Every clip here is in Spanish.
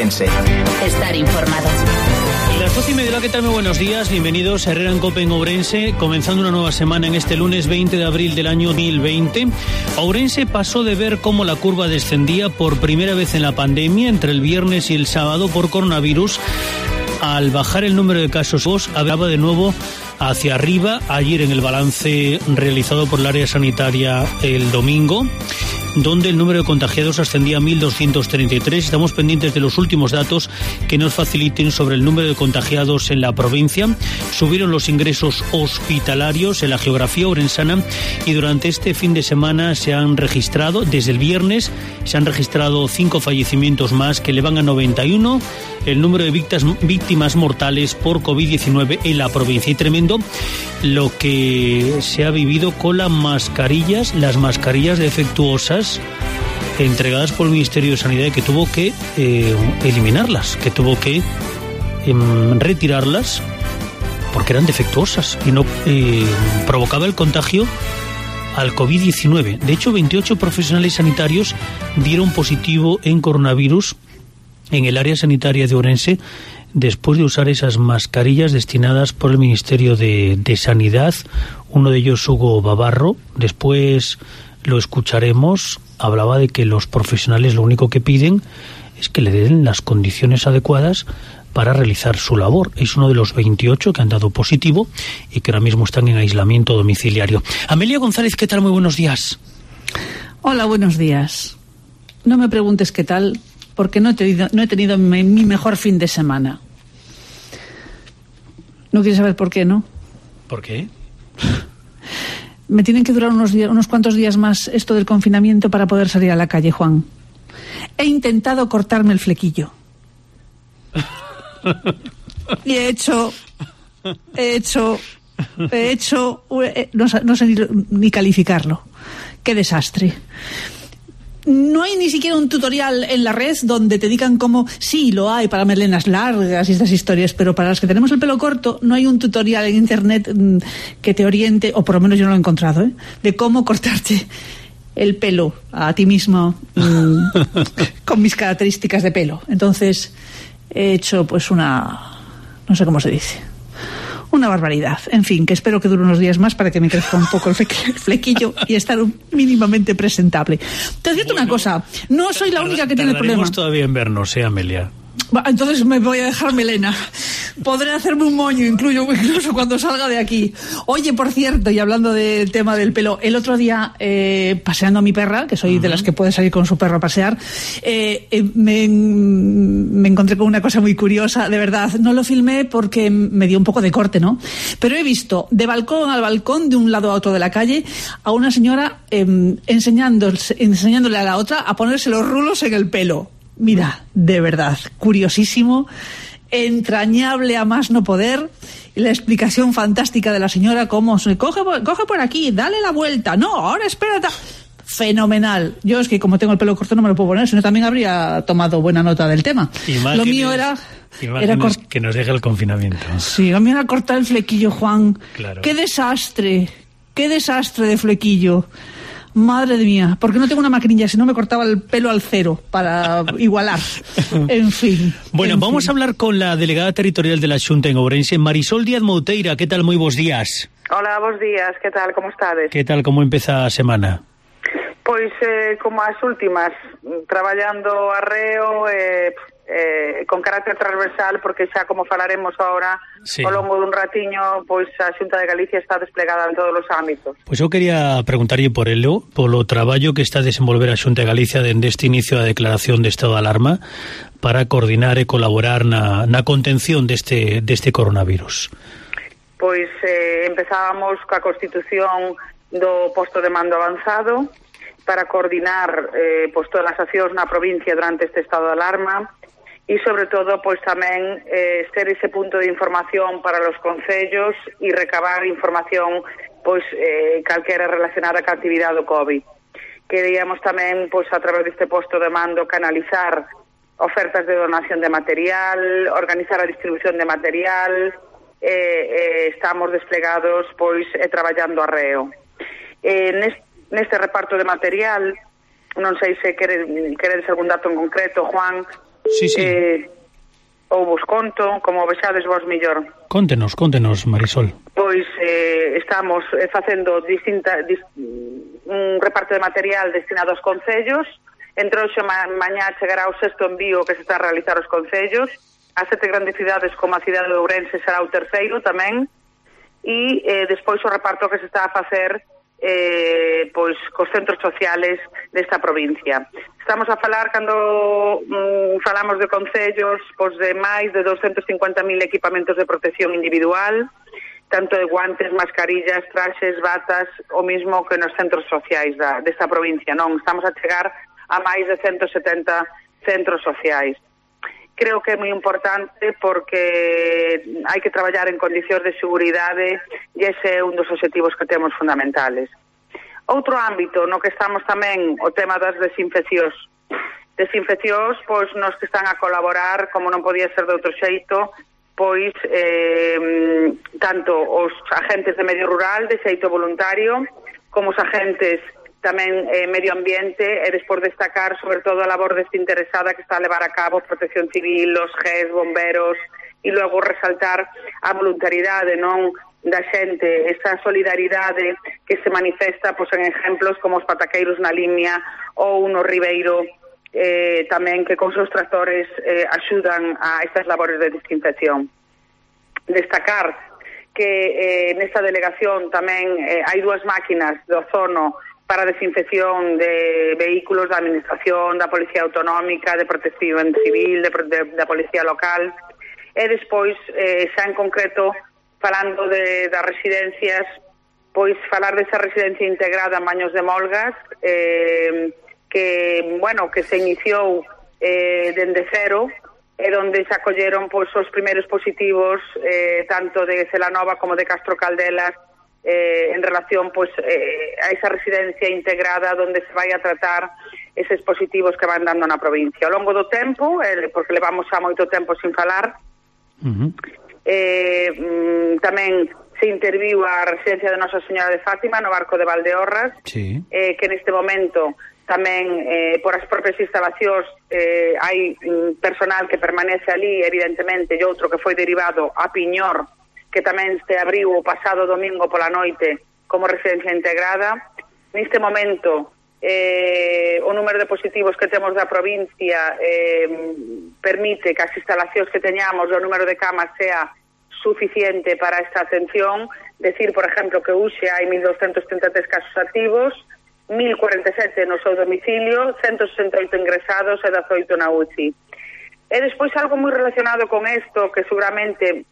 Ourense. Estar informado. Las 12:30, ¿qué tal? Muy buenos días, bienvenidos a Herrera en Cope en Ourense, comenzando una nueva semana en este lunes 20 de abril del año 2020. Ourense pasó de ver cómo la curva descendía por primera vez en la pandemia entre el viernes y el sábado por coronavirus. Al bajar el número de casos, hablaba de nuevo hacia arriba ayer en el balance realizado por el área sanitaria el domingo, donde el número de contagiados ascendía a 1.233. Estamos pendientes de los últimos datos que nos faciliten sobre el número de contagiados en la provincia. Subieron los ingresos hospitalarios en la geografía orensana y durante este fin de semana se han registrado, desde el viernes, se han registrado 5 fallecimientos más que elevan a 91 el número de víctimas mortales por COVID-19 en la provincia. Y tremendo lo que se ha vivido con las mascarillas defectuosas entregadas por el Ministerio de Sanidad, que tuvo que eliminarlas, que tuvo que retirarlas porque eran defectuosas y no provocaba el contagio al COVID-19. De hecho, 28 profesionales sanitarios dieron positivo en coronavirus en el área sanitaria de Ourense después de usar esas mascarillas destinadas por el Ministerio de Sanidad. Uno de ellos, Hugo Bavarro, después lo escucharemos, hablaba de que los profesionales lo único que piden es que le den las condiciones adecuadas para realizar su labor. Es uno de los 28 que han dado positivo y que ahora mismo están en aislamiento domiciliario. Amelia González, ¿qué tal? Muy buenos días. Hola, buenos días. No me preguntes qué tal, porque no he tenido mi mejor fin de semana. ¿No quieres saber por qué, no? ¿Por qué? Me tienen que durar unos cuantos días más esto del confinamiento para poder salir a la calle, Juan. He intentado cortarme el flequillo. Y he hecho, no sé ni calificarlo. Qué desastre. No hay ni siquiera un tutorial en la red donde te digan cómo, sí, lo hay para melenas largas y estas historias, pero para las que tenemos el pelo corto no hay un tutorial en internet que te oriente, o por lo menos yo no lo he encontrado, de cómo cortarte el pelo a ti mismo con mis características de pelo. Entonces he hecho pues no sé cómo se dice, una barbaridad. En fin, que espero que dure unos días más para que me crezca un poco el flequillo y estar mínimamente presentable. Te advierto una cosa, no soy la única que tiene el problema. Todavía en vernos, Amelia. Entonces me voy a dejar melena. Podré hacerme un moño incluso cuando salga de aquí. Oye, por cierto, y hablando del tema del pelo, el otro día, paseando a mi perra, que soy de las que puede salir con su perro a pasear, me encontré con una cosa muy curiosa, de verdad. No lo filmé porque me dio un poco de corte, ¿no? Pero he visto de balcón al balcón, de un lado a otro de la calle, a una señora enseñándole a la otra a ponerse los rulos en el pelo. Mira, de verdad, curiosísimo, entrañable a más no poder, y la explicación fantástica de la señora, cómo se coge por aquí, dale la vuelta, no, ahora espérate. Fenomenal. Yo es que como tengo el pelo corto no me lo puedo poner, sino también habría tomado buena nota del tema. Lo mío era que nos deje el confinamiento. Sí, lo mío era cortar el flequillo, Juan. Claro. Qué desastre de flequillo. Madre mía, porque no tengo una maquinilla, si no me cortaba el pelo al cero para igualar. En fin. Bueno, vamos a hablar con la delegada territorial de la Xunta en Ourense, Marisol Díaz Mouteira. ¿Qué tal? Muy buenos días. Hola, buenos días. ¿Qué tal? ¿Cómo estades? ¿Qué tal? ¿Cómo empeza a semana? Pois, como as últimas, traballando arreo, con carácter transversal, porque xa como falaremos ahora, sí, ao longo dun ratiño, pois a Xunta de Galicia está desplegada en todos os ámbitos. Pois eu quería preguntarlle polo traballo que está a desenvolver a Xunta de Galicia dende este inicio da declaración de estado de alarma para coordinar e colaborar na contención deste coronavirus. Pois empezábamos coa constitución do posto de mando avanzado para coordinar pois todas as accións na provincia durante este estado de alarma e sobre todo pois tamén ser ese punto de información para los concellos e recabar información pois calquera relacionada ca actividade do COVID. Queríamos tamén pois a través deste posto de mando canalizar ofertas de donación de material, organizar a distribución de material, estamos desplegados pois traballando arreo. Neste reparto de material, non sei se queredes algún dato en concreto, Juan, ou vos conto, como vexades vos mellor. Contenos, Marisol. Pois estamos facendo un reparto de material destinado aos concellos. Entre hoxe mañá chegará o sexto envío que se está a realizar aos concellos. As 7 grandes cidades como a cidade de Ourense será o terceiro tamén. E despois o reparto que se está a facer pois cos centros sociales desta provincia. Estamos a falar, cando falamos de concellos, pois de máis de 250.000 equipamentos de protección individual, tanto de guantes, mascarillas, traxes, batas, o mismo que nos centros sociais desta provincia, non? Estamos a chegar a máis de 170 centros sociais. Creo que é moi importante porque hai que traballar en condicións de seguridade e ese é un dos obxectivos que temos fundamentales. Outro ámbito no que estamos tamén o tema das desinfeccións. Desinfeccións, pois, nos que están a colaborar, como non podía ser de outro xeito, pois, tanto os agentes de medio rural, de xeito voluntario, como os agentes tamén medio ambiente, e despois destacar sobre todo a labor desinteresada que está a levar a cabo Protección Civil, os GES, bomberos, e logo resaltar a voluntariedade, non, da xente, esa solidaridade que se manifesta pois en exemplos como os pataqueiros na Limia ou no Ribeiro, tamén que con seus tractores axudan a estas labores de desinfección. Destacar que nesta delegación tamén hai 2 máquinas de ozono para desinfección de vehículos da Administración, da Policía Autonómica, de Protección Civil, da Policía Local. E despois, xa en concreto, falando das residencias, pois falar desa residencia integrada en Baños de Molgas, que se iniciou dende cero, e onde se acolleron pois os primeiros positivos, tanto de Celanova como de Castro Caldelas, en relación pois a esa residencia integrada onde se vai a tratar eses positivos que van dando na provincia. Ao longo do tempo, porque levamos xa moito tempo sin falar, tamén se interviu a residencia de Nosa Señora de Fátima no Barco de Valdeorras, que neste momento tamén por as propias instalacións hai personal que permanece ali, evidentemente, e outro que foi derivado a Piñor, que tamén se abriu o pasado domingo pola noite como residencia integrada. Neste momento, o número de positivos que temos da provincia permite que as instalacións que teñamos, o número de camas sea suficiente para esta atención. Decir, por exemplo, que hoxe hai 1.233 casos activos, 1.047 no seu domicilio, 168 ingresados e 18 na UCI. E despois algo moi relacionado con isto, que seguramente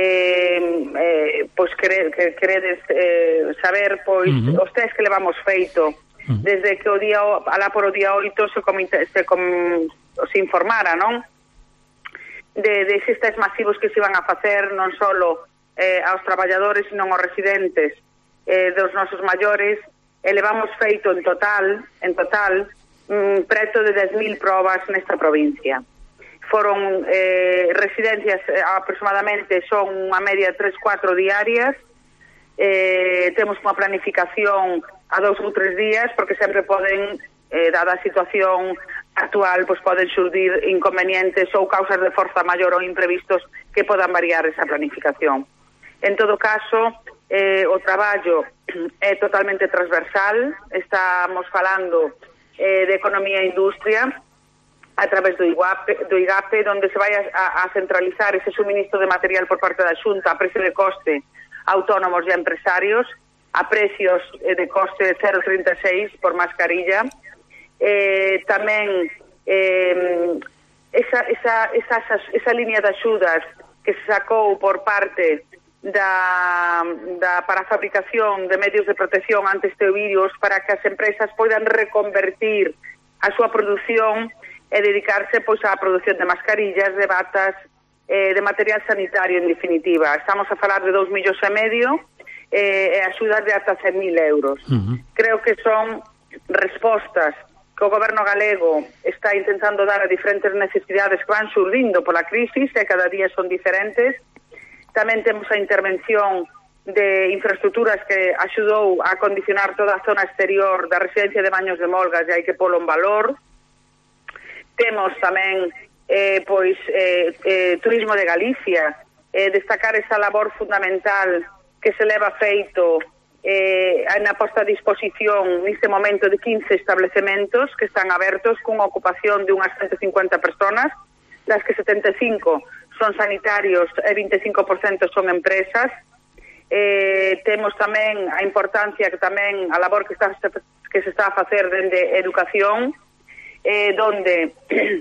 pois queredes saber, pois os test que levamos feito desde que o día alá por o día 8 se informara, non, de eses test masivos que se iban a facer non só aos traballadores, sino aos residentes dos nosos maiores. Levamos feito en total preto de 10.000 probas nesta provincia. Foron residencias aproximadamente, son unha media 3-4 diarias. Temos unha planificación a 2 ou 3 días, porque sempre poden, dada a situación actual, pois poden xurdir inconvenientes ou causas de forza maior ou imprevistos que podan variar esa planificación. En todo caso, o traballo é totalmente transversal. Estamos falando de economía e industria a través do IGAPE, onde se vai a centralizar ese suministro de material por parte da Xunta a precio de coste autónomos e empresarios, a precios de coste de 0,36 por mascarilla. Tamén esa línea de axudas que se sacou por parte para a fabricación de medios de protección ante este virus, para que as empresas poidan reconvertir a súa produción e dedicarse pois á produción de mascarillas, de batas, de material sanitario en definitiva. Estamos a falar de 2,5 millóns e axudas de ata 100.000 euros. Creo que son respostas que o goberno galego está intentando dar a diferentes necesidades que van surdindo pola crisis, e cada día son diferentes. Tamén temos a intervención de infraestructuras que axudou a acondicionar toda a zona exterior da residencia de Baños de Molgas, e hai que polo en valor. Temos tamén Turismo de Galicia, destacar esa labor fundamental que se leva feito na posta a disposición neste momento de 15 establecementos que están abertos cunha ocupación de unhas 150 personas, das que 75 son sanitarios e 25% son empresas. Temos tamén a importancia que tamén a labor que se está a facer dende educación, donde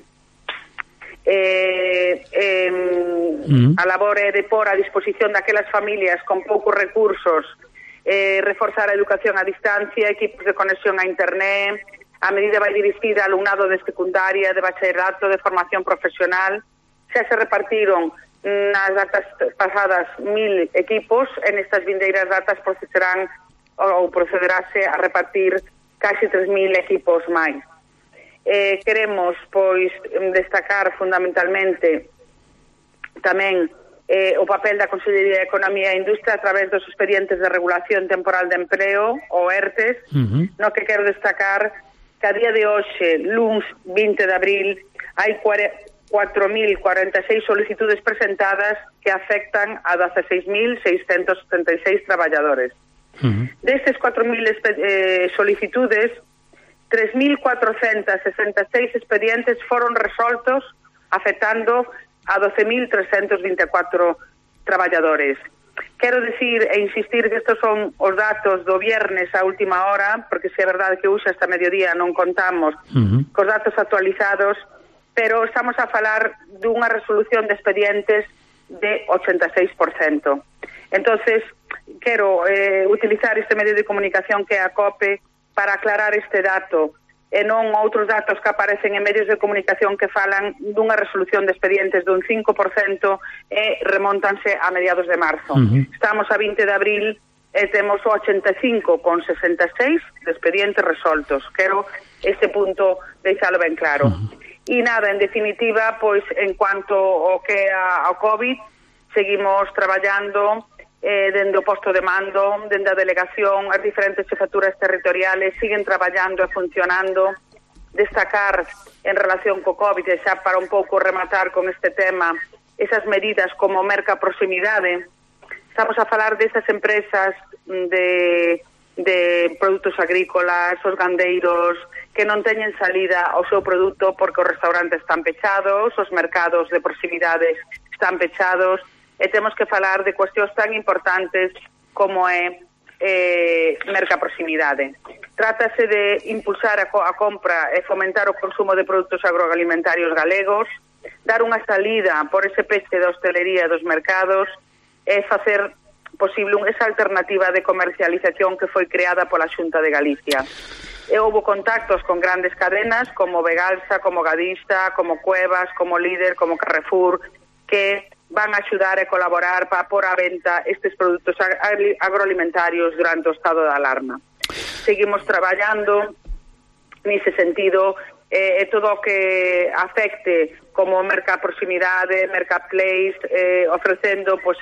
a labor é de por a disposición daquelas familias con poucos recursos, reforzar a educación a distancia, equipos de conexión a internet. A medida vai dirigida a alumnado de secundaria, de bachillerato, de formación profesional. Xa se repartiron nas datas pasadas 1.000 equipos, en estas vindeiras datas procederáse a repartir casi 3.000 equipos máis. Queremos, pois, destacar fundamentalmente tamén o papel da Consellería de Economía e Industria a través dos expedientes de regulación temporal de empleo, o ERTES, no que quero destacar que a día de hoxe, luns 20 de abril, hai 4.046 solicitudes presentadas que afectan a 16.676 traballadores. Destes 4.000 solicitudes, 3.466 expedientes foron resoltos afectando a 12.324 traballadores. Quero dicir e insistir que estes son os datos do viernes a última hora, porque se é verdade que hoxe hasta mediodía non contamos cos datos actualizados, pero estamos a falar dunha resolución de expedientes de 86%. Entonces, quero utilizar este medio de comunicación que é a COPE para aclarar este dato, e non outros datos que aparecen en medios de comunicación que falan dunha resolución de expedientes dun 5% e remontanse a mediados de marzo. Estamos a 20 de abril e temos o 85,66 de expedientes resoltos. Quero este punto deixalo ben claro. E nada, en definitiva, pois en cuanto ao que ao COVID, seguimos traballando dende o posto de mando, dende a delegación, as diferentes xefaturas territoriales siguen traballando e funcionando. Destacar en relación co COVID, e xa para un pouco rematar con este tema, esas medidas como merca proximidade. Estamos a falar desas empresas de produtos agrícolas, os gandeiros, que non teñen salida ao seu produto porque os restaurantes están pechados, os mercados de proximidade están pechados, e temos que falar de cuestións tan importantes como é merca proximidade. Trátase de impulsar a compra e fomentar o consumo de produtos agroalimentarios galegos, dar unha salida por ese peche da hostelería e dos mercados e facer posible esa alternativa de comercialización que foi creada pola Xunta de Galicia. E houve contactos con grandes cadenas como Vegalsa, como Gadista, como Cuevas, como Líder, como Carrefour, que van a axudar e colaborar para pôr a venta estes produtos agroalimentarios durante o estado de alarma. Seguimos traballando nese sentido, todo o que afecte como merca proximidade, marketplace, ofrecendo pues,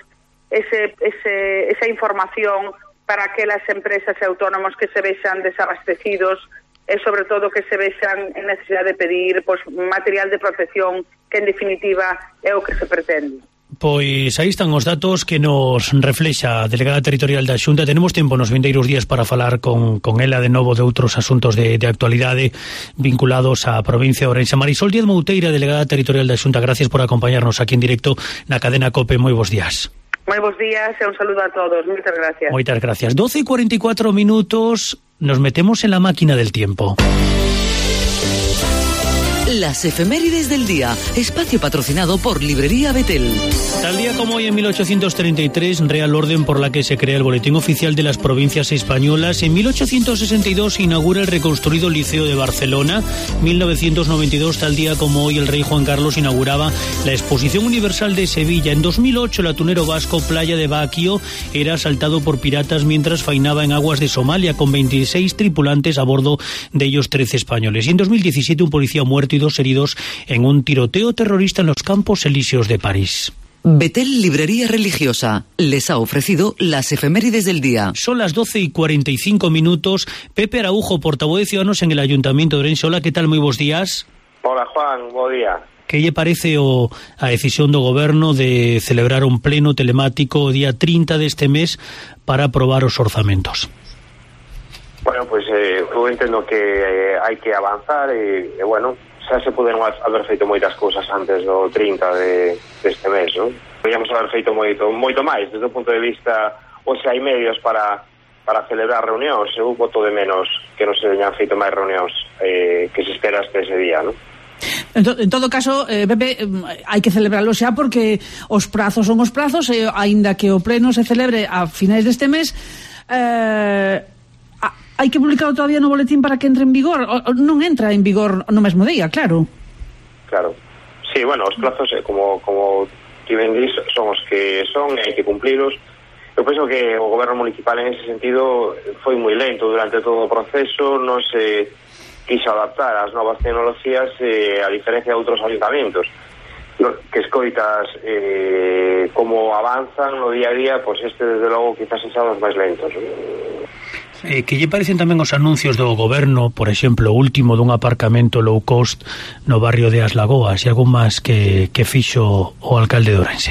esa información para aquelas empresas e autónomos que se vexan desabastecidos e sobre todo que se vexan en necesidade de pedir pues, material de protección que en definitiva é o que se pretende. Pois aí están os datos que nos reflexa a delegada territorial da Xunta. Tenemos tempo nos vindeiros días para falar con ela de novo de outros asuntos de actualidade vinculados á provincia de Ourense. Marisol Díaz Mouteira, delegada territorial da Xunta, gracias por acompañarnos aquí en directo na cadena COPE. Moi bons días. Moi bons días e un saludo a todos. Moitas gracias. Moitas gracias. 12:44 minutos. Nos metemos en la máquina del tiempo. Las efemérides del día, espacio patrocinado por Librería Betel. Tal día como hoy en 1833, Real Orden por la que se crea el Boletín Oficial de las Provincias Españolas. En 1862 se inaugura el reconstruido Liceo de Barcelona. 1992, tal día como hoy, el rey Juan Carlos inauguraba la Exposición Universal de Sevilla. En 2008, el atunero vasco Playa de Baquio era asaltado por piratas mientras faenaba en aguas de Somalia, con 26 tripulantes a bordo, de ellos 13 españoles. Y en 2017, un policía muerto y 2 heridos en un tiroteo terrorista en los Campos Elíseos de París. Betel Librería Religiosa les ha ofrecido las efemérides del día. Son las 12:45 minutos. Pepe Araujo, portavoz de Ciudadanos en el Ayuntamiento de Ourense. Hola, ¿qué tal? Muy buenos días. Hola, Juan, buen día. Que lle parece a decisión do Goberno de celebrar un pleno telemático o día 30 deste mes para aprobar os orzamentos? Bueno, pois eu entendo que hai que avanzar e bueno, xa se poden haber feito moitas cousas antes do 30 deste mes, non? Podíamos haber feito moito máis desde o punto de vista, ou se hai medios para celebrar reunións. Eu boto de menos que non se teñan feito máis reunións que se espera hasta ese día, non? En todo caso, Pepe, hai que celebrarlo xa porque os prazos son os prazos e aínda que o pleno se celebre a finais deste mes, hai que publicar todavía no boletín para que entre en vigor. Non entra en vigor no mesmo día, claro. Claro. Sí, bueno, os plazos, como ti ben dis, son os que son e hai que cumplilos. Eu penso que o goberno municipal en ese sentido foi moi lento durante todo o proceso, non se quiso adaptar ás novas tecnologías, a diferencia de outros ayuntamentos que escoitas como avanzan no día a día, pois este desde logo quizás xa os máis lentos. Que lle parecen tamén os anuncios do goberno, por exemplo, o último dun aparcamento low cost no barrio de As Lagoas, e algo máis que fixo o alcalde de Ourense?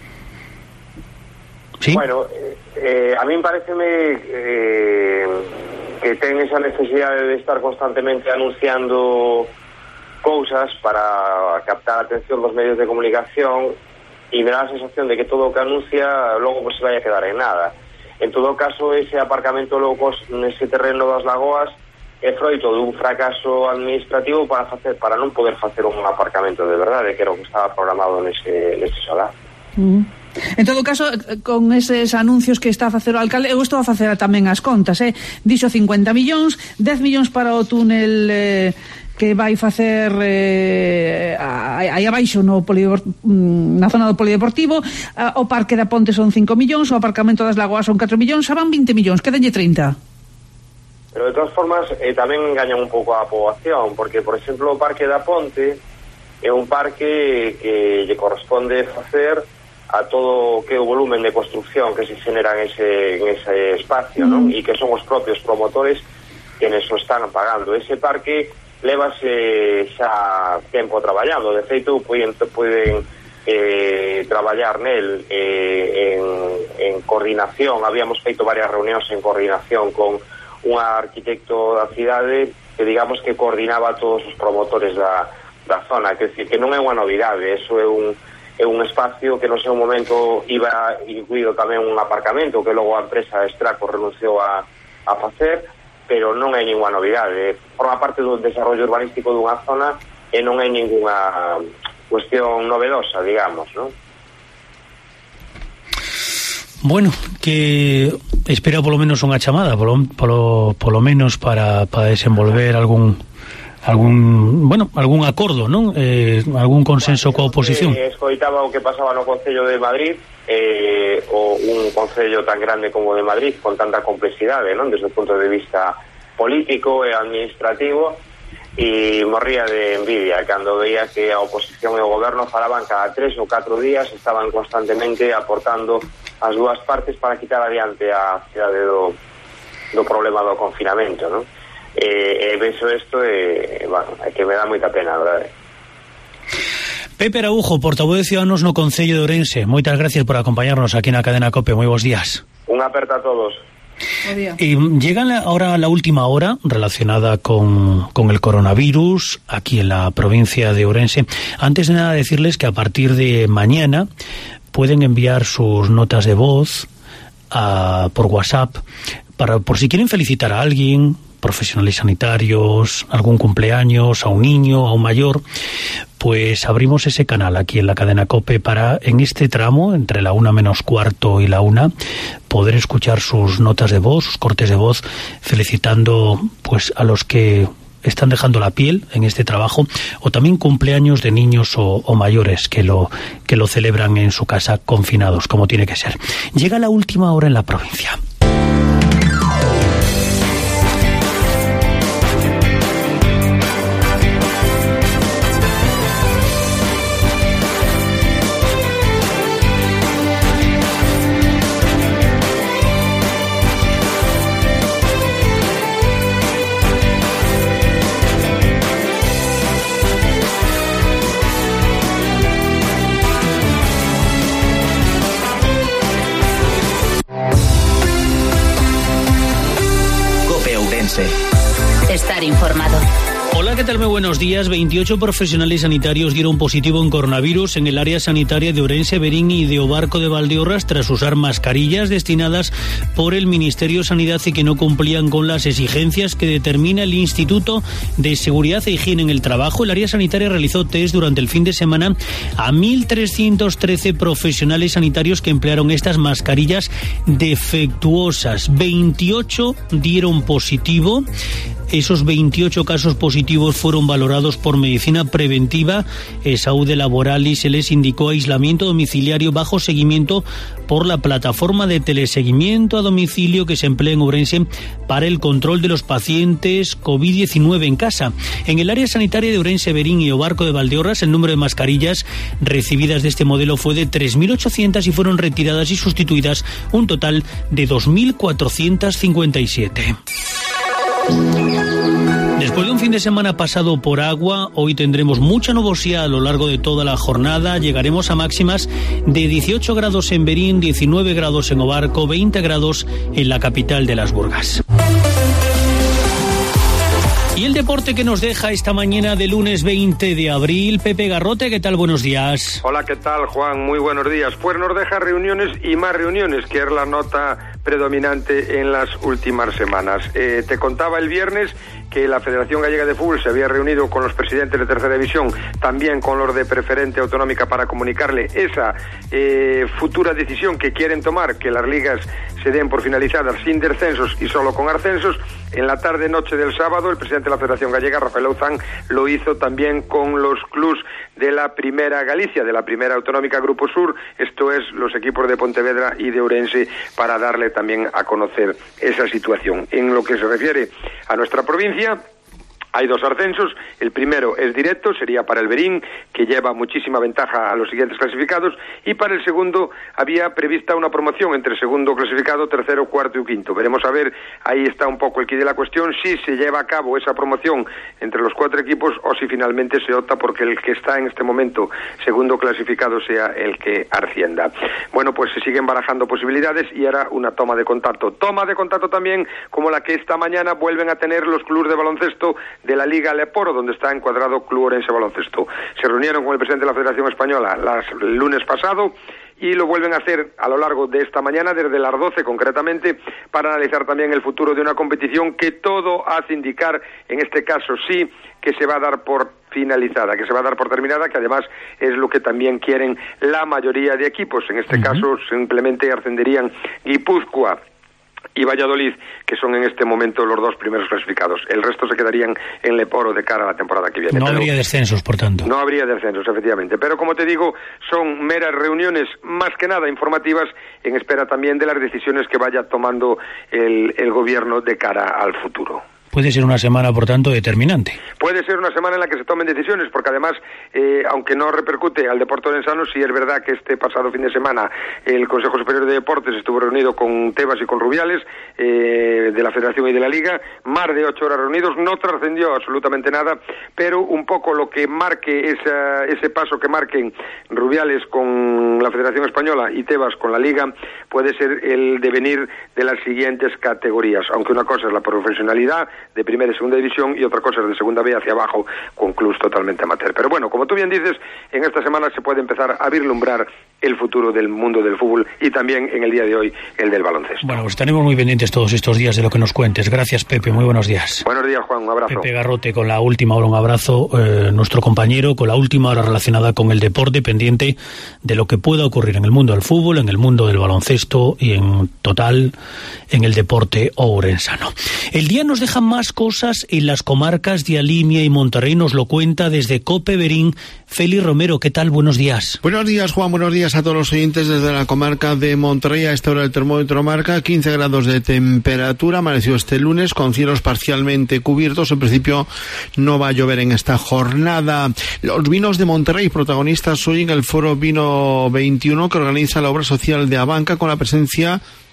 ¿Sí? Bueno, a min pareceme que ten esa necesidade de estar constantemente anunciando cousas para captar a atención dos medios de comunicación e me dá a sensación de que todo o que anuncia logo pues se vai a quedar en nada. En todo caso, ese aparcamento low cost nese terreno das Lagoas é froito dun fracaso administrativo para non poder facer un aparcamento de verdade, que era o que estaba programado nese solar. En todo caso, con eses anuncios que está a facer o alcalde, eu estou a facer tamén as contas, dixo 50 millóns, 10 millóns para o túnel que vai facer aí abaixo na zona do polideportivo, o Parque da Ponte son 5 millóns, o aparcamento das Lagoas son 4 millóns, xa van 20 millóns, quedenlle 30. Pero de todas formas tamén engañan un pouco a poboación, porque, por exemplo, o Parque da Ponte é un parque que lle corresponde facer a todo o que o volumen de construcción que se genera en ese espacio, non? E que son os propios promotores que neso están pagando. Ese parque levase xa tempo traballando, de feito poden traballar nel en coordinación. Habíamos feito varias reunións en coordinación con un arquitecto da cidade que digamos que coordinaba todos os promotores da zona, que decir que non é unha novidade, eso é un espacio que no seu momento iba incluído tamén un aparcamento que logo a empresa Estraco renunciou a facer, pero non é ninguna novidade, forma parte do desarrollo urbanístico dunha zona e non é ninguna cuestión novedosa, digamos, non? Bueno, que espera polo menos unha chamada, polo menos para desenvolver algún acordo, non? Algún consenso coa oposición. Escoitaba o que pasaba no Concello de Madrid, un concello tan grande como o de Madrid, con tanta complexidade, non? Desde o punto de vista político e administrativo, e morría de envidia cando veía que a oposición e o goberno falaban cada 3 ou 4 días, estaban constantemente aportando as dúas partes para quitar adiante a cidade do problema do confinamento, non? Vexo isto bueno, é que me dá moita pena, verdade? Pepe Araujo, portavoz de Ciudadanos no Concello de Ourense, moitas gracias por acompañarnos aquí na cadena COPE, moi bons días. Unha aperta a todos. Y llega ahora la última hora relacionada con el coronavirus aquí en la provincia de Ourense. Antes de nada decirles que a partir de mañana pueden enviar sus notas de voz por WhatsApp por si quieren felicitar a alguien, profesionales sanitarios, algún cumpleaños, a un niño, a un mayor, pues abrimos ese canal aquí en la cadena COPE para, en este tramo, entre la 1:15 y la 1, poder escuchar sus notas de voz, sus cortes de voz, felicitando pues a los que están dejando la piel en este trabajo, o también cumpleaños de niños o mayores que lo celebran en su casa confinados, como tiene que ser. Llega la última hora en la provincia. estar informado. Hola, ¿qué tal? Muy buenos días. 28 profesionales sanitarios dieron positivo en coronavirus en el área sanitaria de Ourense, Verín y de Obarco de Valdeorras tras usar mascarillas destinadas por el Ministerio de Sanidad y que no cumplían con las exigencias que determina el Instituto de Seguridad e Higiene en el Trabajo. El área sanitaria realizó test durante el fin de semana a 1.313 profesionales sanitarios que emplearon estas mascarillas defectuosas. 28 dieron positivo. Esos 28 casos positivos fueron valorados por medicina preventiva, salud laboral, y se les indicó aislamiento domiciliario bajo seguimiento por la plataforma de teleseguimiento a domicilio que se emplea en Ourense para el control de los pacientes COVID-19 en casa. En el área sanitaria de Ourense, Verín y Obarco de Valdeorras, el número de mascarillas recibidas de este modelo fue de 3.800 y fueron retiradas y sustituidas un total de 2.457. Después de un fin de semana pasado por agua, hoy tendremos mucha nubosidad a lo largo de toda la jornada. Llegaremos a máximas de 18 grados en Verín, 19 grados en Obarco, 20 grados en la capital de Las Burgas. Y el deporte que nos deja esta mañana de lunes 20 de abril, Pepe Garrote, ¿qué tal? Buenos días. Hola, ¿qué tal, Juan? Muy buenos días. Pues nos deja reuniones y más reuniones, que es la nota predominante en las últimas semanas. Te contaba el viernes que la Federación Gallega de Fútbol se había reunido con los presidentes de Tercera División, también con los de Preferente Autonómica, para comunicarle esa futura decisión que quieren tomar, que las ligas se den por finalizadas sin descensos y solo con ascensos. En la tarde-noche del sábado, el presidente de la Federación Gallega, Rafael Louzán, lo hizo también con los clubs de la Primera Galicia, de la Primera Autonómica Grupo Sur, esto es, los equipos de Pontevedra y de Ourense, para darle también a conocer esa situación. En lo que se refiere a nuestra provincia, hay dos ascensos. El primero es directo, sería para el Verín, que lleva muchísima ventaja a los siguientes clasificados, y para el segundo había prevista una promoción entre segundo clasificado, tercero, cuarto y quinto. Veremos a ver, ahí está un poco el quid de la cuestión, si se lleva a cabo esa promoción entre los cuatro equipos o si finalmente se opta porque el que está en este momento segundo clasificado sea el que ascienda. Bueno, pues se siguen barajando posibilidades y era una toma de contacto. Toma de contacto también como la que esta mañana vuelven a tener los clubes de baloncesto de la Liga Leporo, donde está encuadrado Club Ourense Baloncesto. Se reunieron con el presidente de la Federación Española el lunes pasado y lo vuelven a hacer a lo largo de esta mañana, desde las 12 concretamente, para analizar también el futuro de una competición que todo hace indicar, en este caso sí, que se va a dar por finalizada, que se va a dar por terminada, que además es lo que también quieren la mayoría de equipos. En este caso simplemente ascenderían Guipúzcoa y Valladolid, que son en este momento los dos primeros clasificados. El resto se quedarían en Leporo de cara a la temporada que viene. No habría descensos, por tanto. No habría descensos, efectivamente. Pero como te digo, son meras reuniones, más que nada informativas, en espera también de las decisiones que vaya tomando el gobierno de cara al futuro. Puede ser una semana, por tanto, determinante. Puede ser una semana en la que se tomen decisiones, porque además, aunque no repercute al deporte orensano, sí es verdad que este pasado fin de semana el Consejo Superior de Deportes estuvo reunido con Tebas y con Rubiales, de la Federación y de la Liga, más de 8 horas reunidos, no trascendió absolutamente nada, pero un poco lo que marque ese paso que marquen Rubiales con la Federación Española y Tebas con la Liga, puede ser el devenir de las siguientes categorías, aunque una cosa es la profesionalidad de primera y segunda división y otra cosa es de segunda B hacia abajo con clubs totalmente amateur. Pero bueno, como tú bien dices, en esta semana se puede empezar a vislumbrar el futuro del mundo del fútbol y también en el día de hoy el del baloncesto. Bueno, pues estaremos muy pendientes todos estos días de lo que nos cuentes. Gracias, Pepe, muy buenos días. Buenos días, Juan, un abrazo. Pepe Garrote con la última hora, un abrazo, nuestro compañero con la última hora relacionada con el deporte, pendiente de lo que pueda ocurrir en el mundo del fútbol, en el mundo del baloncesto y en total en el deporte ourensano. El día nos deja más cosas en las comarcas de Alimia y Monterrey, nos lo cuenta desde COPE Verín Félix Romero. ¿Qué tal? Buenos días. Buenos días, Juan, buenos días a todos los oyentes desde la comarca de Monterrey. A esta hora el termómetro marca 15 grados de temperatura, amaneció este lunes con cielos parcialmente cubiertos. En principio no va a llover en esta jornada. Los vinos de Monterrey, protagonistas hoy en el Foro Vino 21 que organiza la obra social de Abanca, con la presencia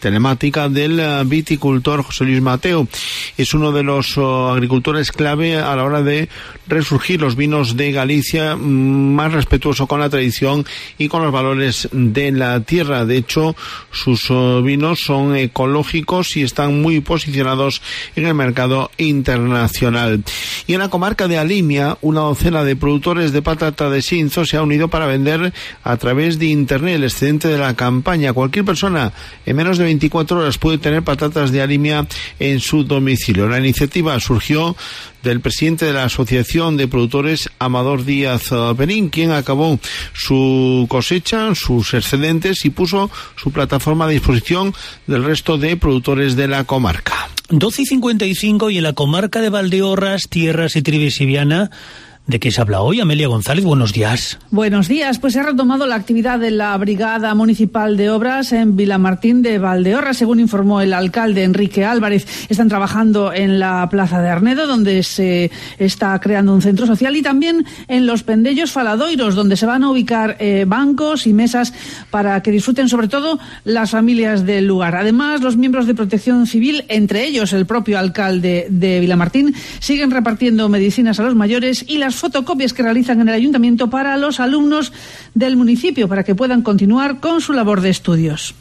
telemática del viticultor José Luis Mateo. Es uno de los agricultores clave a la hora de resurgir los vinos de Galicia, más respetuoso con la tradición y con los valores de la tierra. De hecho, sus vinos son ecológicos y están muy posicionados en el mercado internacional. Y en la comarca de Alimia, una docena de productores de patata de Sinzo se ha unido para vender a través de internet el excedente de la campaña. Cualquier persona en menos de 24 horas puede tener patatas de Alimia en su domicilio. La iniciativa surgió del presidente de la Asociación de Productores, Amador Díaz Perín, quien acabó su cosecha, sus excedentes, y puso su plataforma a disposición del resto de productores de la comarca. 12:55 y en la comarca de Valdeorras, Tierras y Trives y Viana, ¿de qué se habla hoy? Amelia González, buenos días. Buenos días, pues se ha retomado la actividad de la Brigada Municipal de Obras en Vilamartín de Valdeorras, según informó el alcalde Enrique Álvarez. Están trabajando en la Plaza de Arnedo, donde se está creando un centro social, y también en los Pendellos Faladoiros, donde se van a ubicar bancos y mesas para que disfruten sobre todo las familias del lugar. Además, los miembros de Protección Civil, entre ellos el propio alcalde de Vilamartín, siguen repartiendo medicinas a los mayores y las fotocopias que realizan en el ayuntamiento para los alumnos del municipio, para que puedan continuar con su labor de estudios.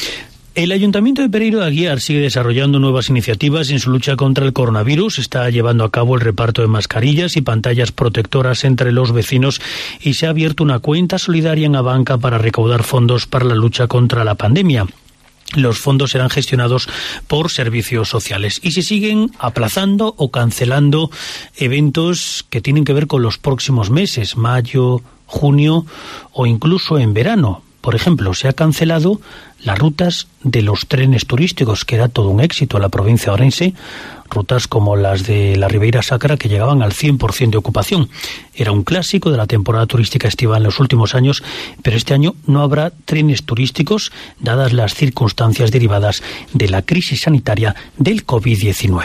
El Ayuntamiento de Pereiro de Aguiar sigue desarrollando nuevas iniciativas en su lucha contra el coronavirus. Está llevando a cabo el reparto de mascarillas y pantallas protectoras entre los vecinos, y se ha abierto una cuenta solidaria en Abanca para recaudar fondos para la lucha contra la pandemia. Los fondos serán gestionados por servicios sociales y se siguen aplazando o cancelando eventos que tienen que ver con los próximos meses, mayo, junio o incluso en verano. Por ejemplo, se ha cancelado las rutas de los trenes turísticos, que era todo un éxito en la provincia de Ourense, rutas como las de la Ribeira Sacra, que llegaban al 100% de ocupación. Era un clásico de la temporada turística estival en los últimos años, pero este año no habrá trenes turísticos, dadas las circunstancias derivadas de la crisis sanitaria del COVID-19.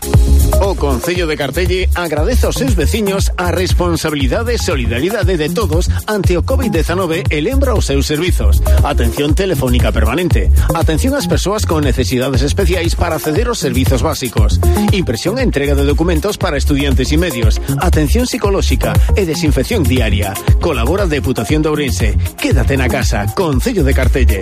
O Concello de Cartelle agradece aos seus veciños a responsabilidade e solidariedade de todos ante o COVID-19 e lembra os seus servizos. Atención telefónica permanente, atención ás persoas con necesidades especiais para acceder aos servizos básicos, impresión e entrega de documentos para estudiantes e medios, atención psicolóxica e desinfección diaria. Colabora a Deputación de Ourense. Quédate na casa, Concello de Cartelle.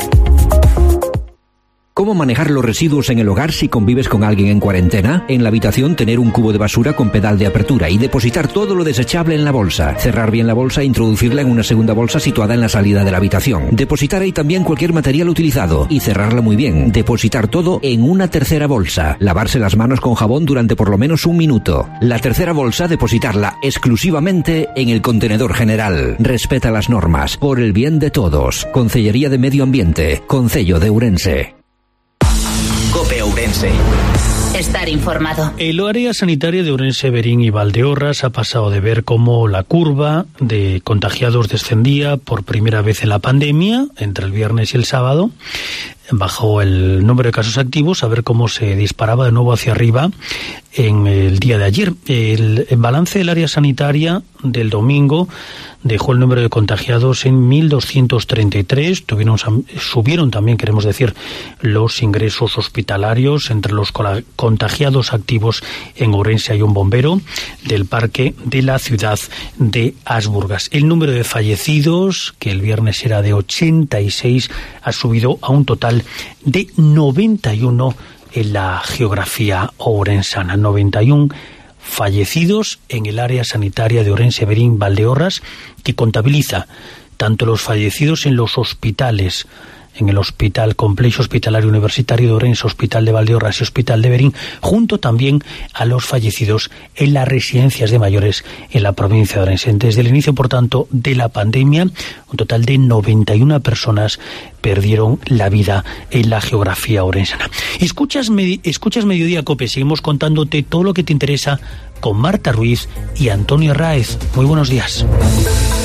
¿Cómo manejar los residuos en el hogar si convives con alguien en cuarentena? En la habitación, tener un cubo de basura con pedal de apertura y depositar todo lo desechable en la bolsa. Cerrar bien la bolsa e introducirla en una segunda bolsa situada en la salida de la habitación. Depositar ahí también cualquier material utilizado y cerrarla muy bien. Depositar todo en una tercera bolsa. Lavarse las manos con jabón durante por lo menos 1 minuto. La tercera bolsa, depositarla exclusivamente en el contenedor general. Respeta las normas, por el bien de todos. Concellería de Medio Ambiente. Concello de Ourense. COPE Ourense. Estar informado. El área sanitaria de Ourense, Verín y Valdeorras ha pasado de ver cómo la curva de contagiados descendía por primera vez en la pandemia, entre el viernes y el sábado. Bajó el número de casos activos, a ver cómo se disparaba de nuevo hacia arriba en el día de ayer. El balance del área sanitaria del domingo dejó el número de contagiados en 1.233. Subieron también, queremos decir, los ingresos hospitalarios. Entre los contagiados activos en Ourense hay un bombero del parque de la ciudad de Asburgas. El número de fallecidos, que el viernes era de 86, ha subido a un total de 91 en la geografía ourensana. 91 fallecidos en el área sanitaria de Ourense, Verín, Valdeorras, que contabiliza tanto los fallecidos en los hospitales, en el Hospital Complexo Hospitalario Universitario de Ourense, Hospital de Valdeorras y Hospital de Verín, junto también a los fallecidos en las residencias de mayores en la provincia de Ourense. Desde el inicio, por tanto, de la pandemia, un total de 91 personas perdieron la vida en la geografía ourensana. Escuchas Mediodía COPE, seguimos contándote todo lo que te interesa con Marta Ruiz y Antonio Raez. Muy buenos días.